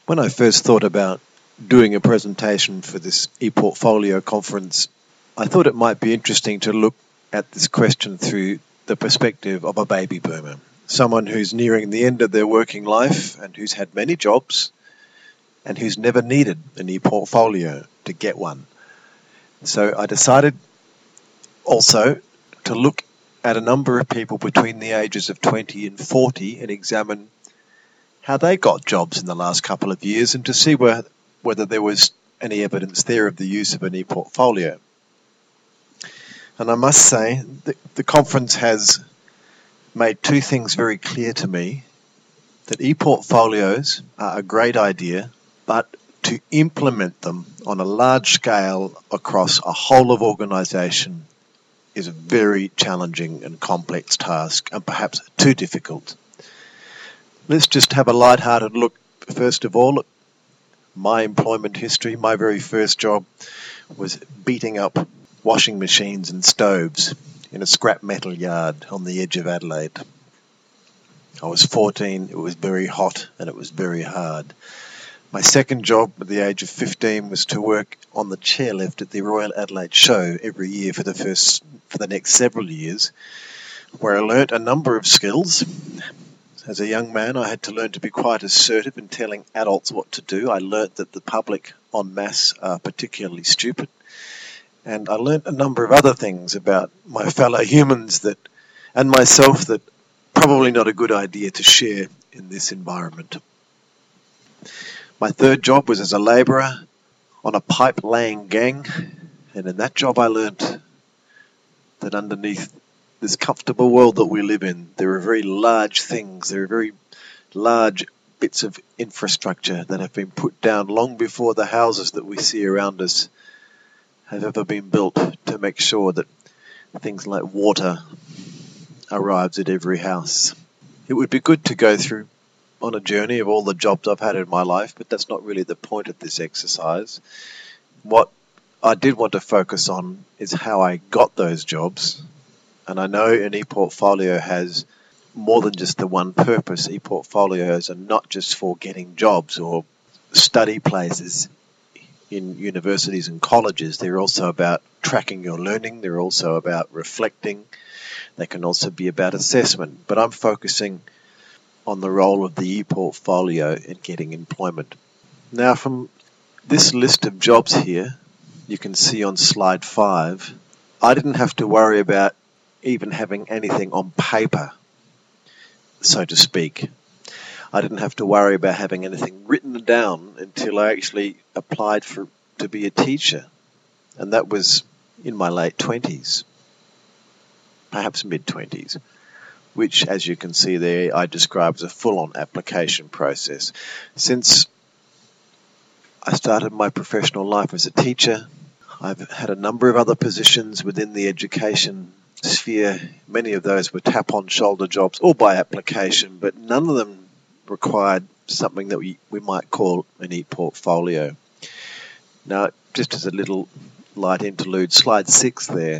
When I first thought about doing a presentation for this ePortfolio conference, I thought it might be interesting to look at this question through the perspective of a baby boomer, someone who's nearing the end of their working life and who's had many jobs and who's never needed an ePortfolio to get one. So I decided also to look at a number of people between the ages of 20 and 40 and examine how they got jobs in the last couple of years and to see whether there was any evidence there of the use of an ePortfolio. And I must say, the conference has made two things very clear to me: that ePortfolios are a great idea, but to implement them on a large scale across a whole of organisation is a very challenging and complex task, and perhaps too difficult. Let's just have a light-hearted look, first of all, at my employment history. My very first job was beating up washing machines and stoves in a scrap metal yard on the edge of Adelaide. I was 14, it was very hot and it was very hard. My second job at the age of 15 was to work on the chairlift at the Royal Adelaide Show every year for the next several years, where I learnt a number of skills. As a young man, I had to learn to be quite assertive in telling adults what to do. I learnt that the public en masse are particularly stupid. And I learnt a number of other things about my fellow humans and myself that probably not a good idea to share in this environment. My third job was as a labourer on a pipe-laying gang. And in that job I learnt that underneath this comfortable world that we live in, there are very large things, there are very large bits of infrastructure that have been put down long before the houses that we see around us have ever been built, to make sure that things like water arrives at every house. It would be good to go through on a journey of all the jobs I've had in my life, but that's not really the point of this exercise. What I did want to focus on is how I got those jobs. And I know an ePortfolio has more than just the one purpose. ePortfolios are not just for getting jobs or study places in universities and colleges. They're also about tracking your learning. They're also about reflecting. They can also be about assessment. But I'm focusing on the role of the ePortfolio in getting employment. Now, from this list of jobs here, you can see on slide 5, I didn't have to worry about even having anything on paper, so to speak. I didn't have to worry about having anything written down until I actually applied to be a teacher. And that was in my late 20s, perhaps mid-20s, which, as you can see there, I describe as a full-on application process. Since I started my professional life as a teacher, I've had a number of other positions within the education sphere. Many of those were tap-on-shoulder jobs, all by application, but none of them required something that we might call an ePortfolio. Now, just as a little light interlude, slide 6 there,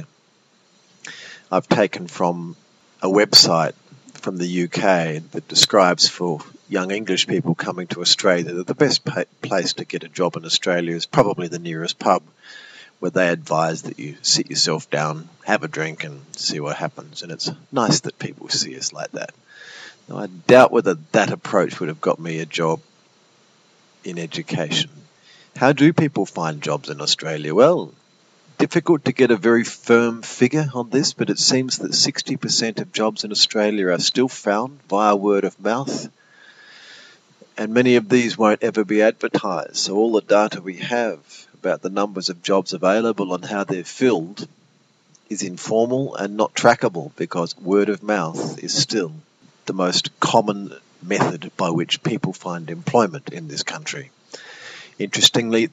I've taken from a website from the UK that describes for young English people coming to Australia that the best place to get a job in Australia is probably the nearest pub, where they advise that you sit yourself down, have a drink and see what happens. And it's nice that people see us like that. Now, I doubt whether that approach would have got me a job in education. How do people find jobs in Australia? Well, difficult to get a very firm figure on this, but it seems that 60% of jobs in Australia are still found via word of mouth. And many of these won't ever be advertised. So all the data we have about the numbers of jobs available and how they're filled is informal and not trackable, because word of mouth is still the most common method by which people find employment in this country. Interestingly,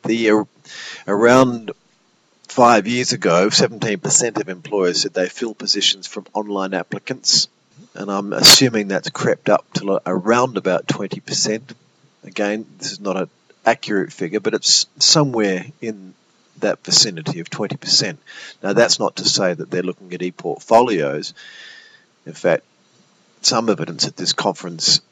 around 5 years ago, 17% of employers said they fill positions from online applicants, and I'm assuming that's crept up to around about 20%. Again, this is not an accurate figure, but it's somewhere in that vicinity of 20%. Now, that's not to say that they're looking at ePortfolios. In fact, some evidence at this conference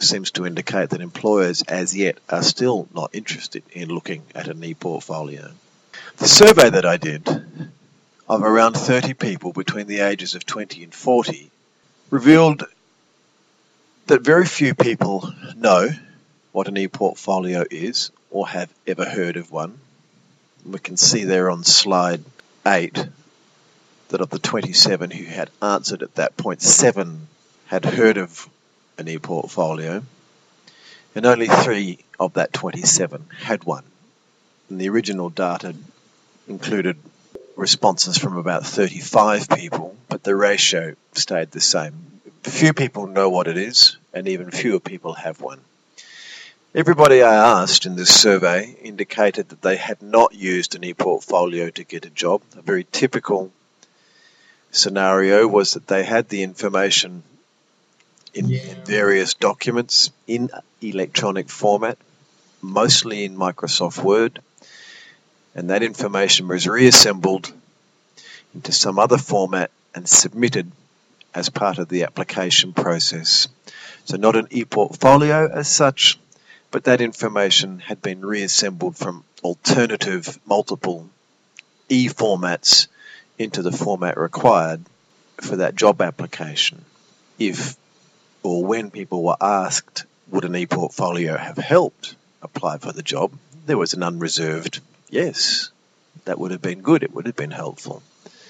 seems to indicate that employers as yet are still not interested in looking at an e-portfolio. The survey that I did of around 30 people between the ages of 20 and 40 revealed that very few people know what an e-portfolio is or have ever heard of one. We can see there on slide 8 that of the 27 who had answered at that point, 7 had heard of an e-portfolio, and only 3 of that 27 had one. And the original data included responses from about 35 people, but the ratio stayed the same. Few people know what it is, and even fewer people have one. Everybody I asked in this survey indicated that they had not used an e-portfolio to get a job. A very typical scenario was that they had the information in various documents in electronic format, mostly in Microsoft Word, and that information was reassembled into some other format and submitted as part of the application process. So not an e-portfolio as such, but that information had been reassembled from alternative multiple e-formats into the format required for that job application. If or when people were asked, would an e-portfolio have helped apply for the job, there was an unreserved yes. That would have been good, it would have been helpful.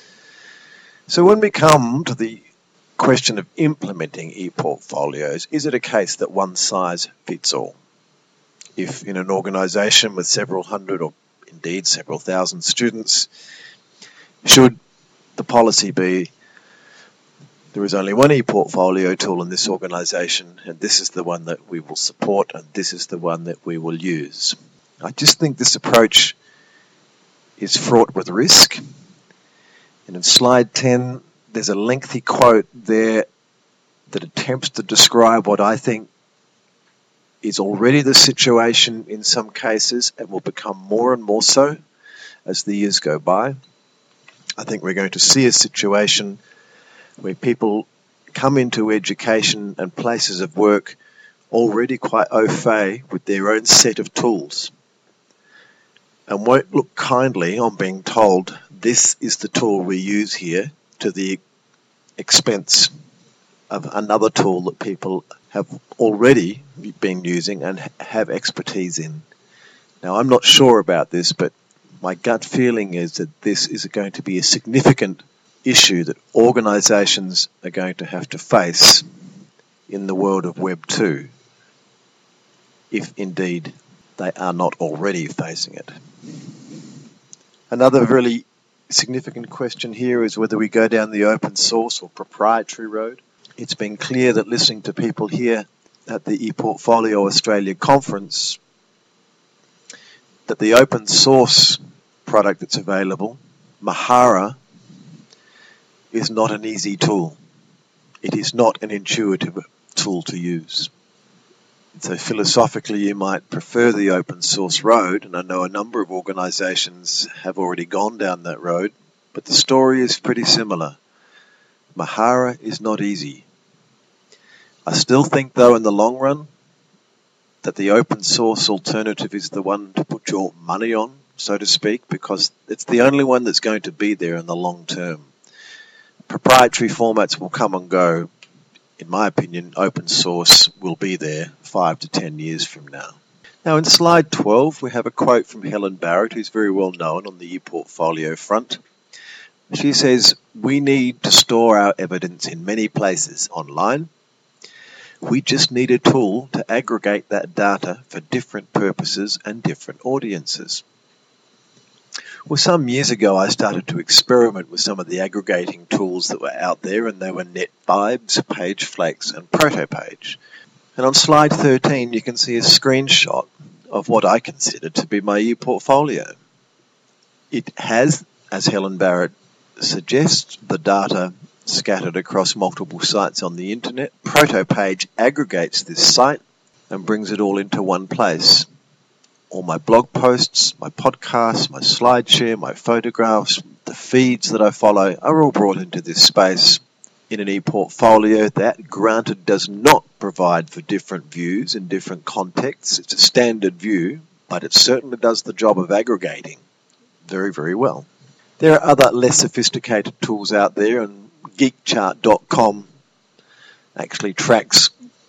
So when we come to the question of implementing e-portfolios, is it a case that one size fits all? If in an organisation with several hundred or indeed several thousand students, should the policy be there is only one e-portfolio tool in this organisation and this is the one that we will support and this is the one that we will use? I just think this approach is fraught with risk. And in slide 10, there's a lengthy quote there that attempts to describe what I think is already the situation in some cases and will become more and more so as the years go by. I think we're going to see a situation where people come into education and places of work already quite au fait with their own set of tools and won't look kindly on being told this is the tool we use here to the expense of another tool that people have already been using and have expertise in. Now, I'm not sure about this, but my gut feeling is that this is going to be a significant issue that organisations are going to have to face in the world of Web 2, if indeed they are not already facing it. Another really significant question here is whether we go down the open source or proprietary road. It's been clear that listening to people here at the ePortfolio Australia conference that the open source product that's available, Mahara, is not an easy tool. It is not an intuitive tool to use. So philosophically you might prefer the open source road, and I know a number of organisations have already gone down that road, but the story is pretty similar. Mahara is not easy. I still think though in the long run that the open source alternative is the one to put your money on, so to speak, because it's the only one that's going to be there in the long term. Proprietary formats will come and go. In my opinion, open source will be there 5 to 10 years from now. Now in slide 12 we have a quote from Helen Barrett, who's very well known on the ePortfolio front. She says, "We need to store our evidence in many places online. We just need a tool to aggregate that data for different purposes and different audiences." Well, some years ago I started to experiment with some of the aggregating tools that were out there, and they were NetVibes, PageFlakes and Protopage. And on slide 13 you can see a screenshot of what I consider to be my ePortfolio. It has, as Helen Barrett suggests, the data scattered across multiple sites on the internet. Protopage aggregates this site and brings it all into one place. All my blog posts, my podcasts, my SlideShare, my photographs, the feeds that I follow are all brought into this space in an e-portfolio. That, granted, does not provide for different views in different contexts. It's a standard view, but it certainly does the job of aggregating very, very well. There are other less sophisticated tools out there, and geekchart.com actually tracks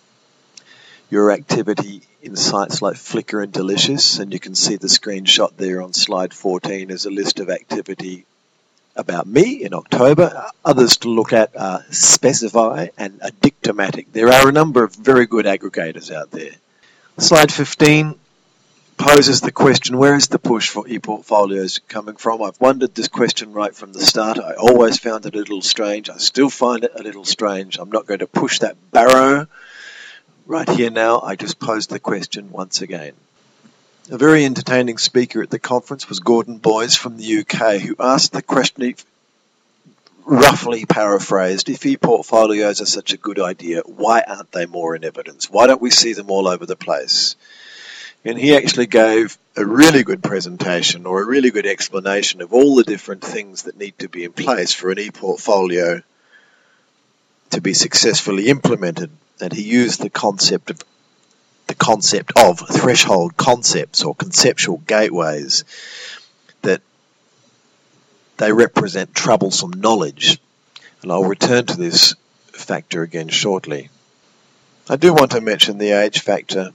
your activity in sites like Flickr and Delicious, and you can see the screenshot there on slide 14 as a list of activity about me in October. Others to look at are Specify and Addictomatic. There are a number of very good aggregators out there. Slide 15 poses the question, where is the push for e-portfolios coming from? I've wondered this question right from the start. I always found it a little strange. I still find it a little strange. I'm not going to push that barrow right here now. I just posed the question once again. A very entertaining speaker at the conference was Gordon Boys from the UK, who asked the question, roughly paraphrased, if e-portfolios are such a good idea, why aren't they more in evidence? Why don't we see them all over the place? And he actually gave a really good presentation, or a really good explanation of all the different things that need to be in place for an e-portfolio to be successfully implemented. And he used the concept of threshold concepts, or conceptual gateways, that they represent troublesome knowledge. And I'll return to this factor again shortly. I do want to mention the age factor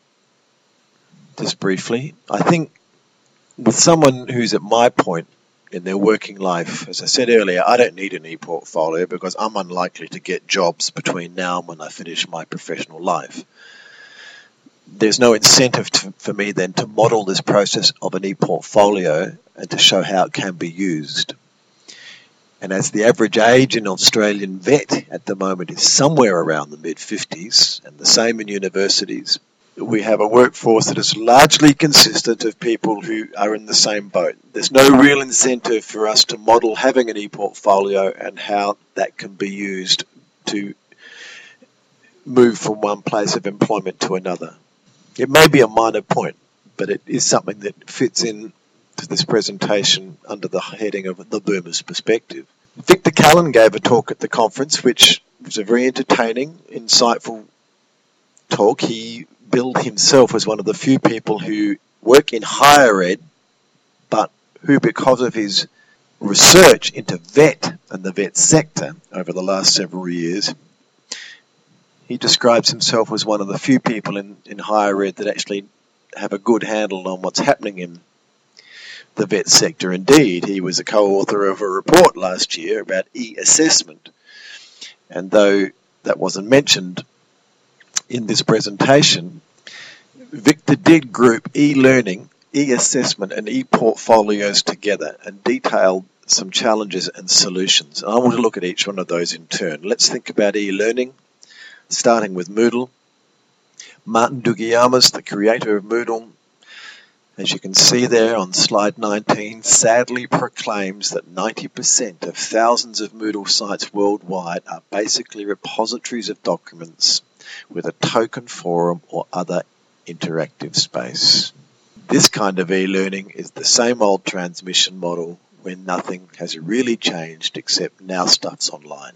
just briefly. I think with someone who's at my point in their working life, as I said earlier, I don't need an e-portfolio because I'm unlikely to get jobs between now and when I finish my professional life. There's no incentive for me then to model this process of an e-portfolio and to show how it can be used. And as the average age in Australian vet at the moment is somewhere around the mid-50s, and the same in universities, we have a workforce that is largely consistent of people who are in the same boat. There's no real incentive for us to model having an e-portfolio and how that can be used to move from one place of employment to another. It may be a minor point, but it is something that fits in to this presentation under the heading of the Boomer's Perspective. Victor Callan gave a talk at the conference, which was a very entertaining, insightful talk. He billed himself as one of the few people who work in higher ed, but who, because of his research into vet and the vet sector over the last several years, he describes himself as one of the few people in higher ed that actually have a good handle on what's happening in the vet sector. Indeed, he was a co-author of a report last year about e-assessment. And though that wasn't mentioned in this presentation, Victor did group e-learning, e-assessment and e-portfolios together and detailed some challenges and solutions. And I want to look at each one of those in turn. Let's think about e-learning, starting with Moodle. Martin Duguiamas, the creator of Moodle, as you can see there on slide 19, sadly proclaims that 90% of thousands of Moodle sites worldwide are basically repositories of documents with a token forum or other interactive space. This kind of e-learning is the same old transmission model where nothing has really changed except now stuff's online.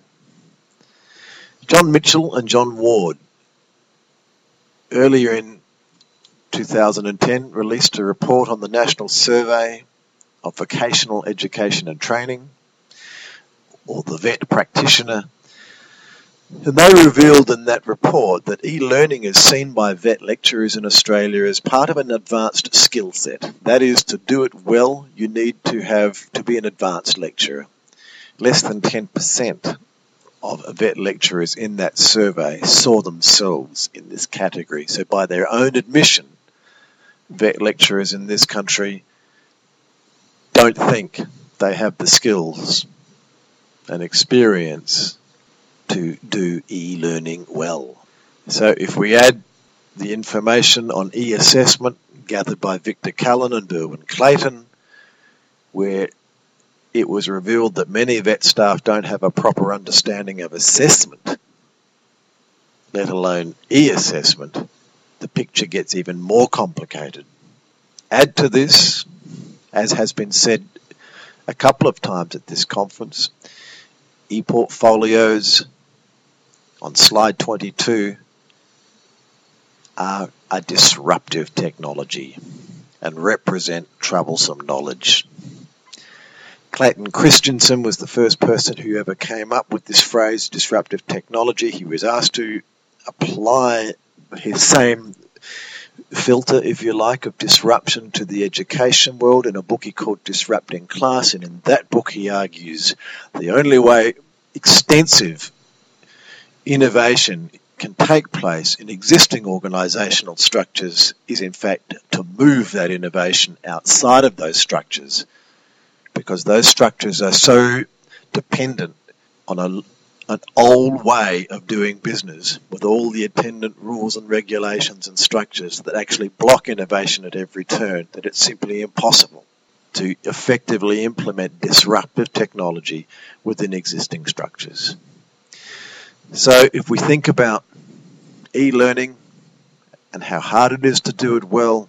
John Mitchell and John Ward, earlier in 2010, released a report on the National Survey of Vocational Education and Training, or the Vet Practitioner. And they revealed in that report that e-learning is seen by vet lecturers in Australia as part of an advanced skill set. That is, to do it well, you need to be an advanced lecturer. Less than 10% of vet lecturers in that survey saw themselves in this category. So by their own admission, vet lecturers in this country don't think they have the skills and experience to do e-learning well. So if we add the information on e-assessment gathered by Victor Callan and Derwin Clayton, where it was revealed that many vet staff don't have a proper understanding of assessment, let alone e-assessment, the picture gets even more complicated. Add to this, as has been said a couple of times at this conference, e-portfolios on slide 22 are a disruptive technology and represent troublesome knowledge. Clayton Christensen was the first person who ever came up with this phrase, disruptive technology. He was asked to apply his same filter, if you like, of disruption to the education world in a book he called Disrupting Class, and in that book he argues the only way extensive innovation can take place in existing organisational structures is in fact to move that innovation outside of those structures, because those structures are so dependent on an old way of doing business with all the attendant rules and regulations and structures that actually block innovation at every turn, that it's simply impossible to effectively implement disruptive technology within existing structures. So if we think about e-learning and how hard it is to do it well,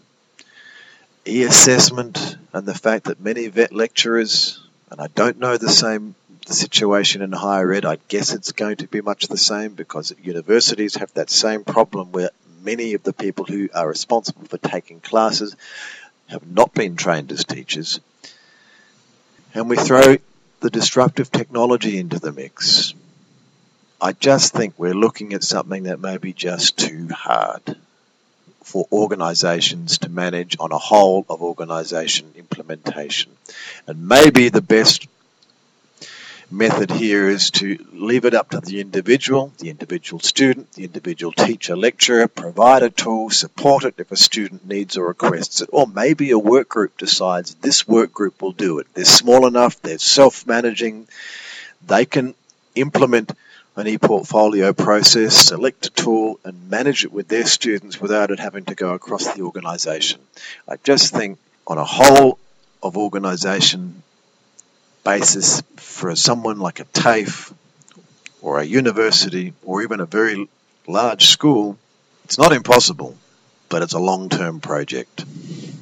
e-assessment and the fact that many vet lecturers, and I don't know the situation in higher ed, I guess it's going to be much the same, because universities have that same problem where many of the people who are responsible for taking classes have not been trained as teachers. And we throw the disruptive technology into the mix. I just think we're looking at something that may be just too hard for organisations to manage on a whole of organisation implementation. And maybe the best method here is to leave it up to the individual student, the individual teacher, lecturer, provide a tool, support it if a student needs or requests it, or maybe a work group decides this work group will do it. They're small enough, they're self-managing, they can implement an e-portfolio process, select a tool and manage it with their students without it having to go across the organisation. I just think on a whole of organisation basis, for someone like a TAFE or a university or even a very large school, it's not impossible, but it's a long-term project.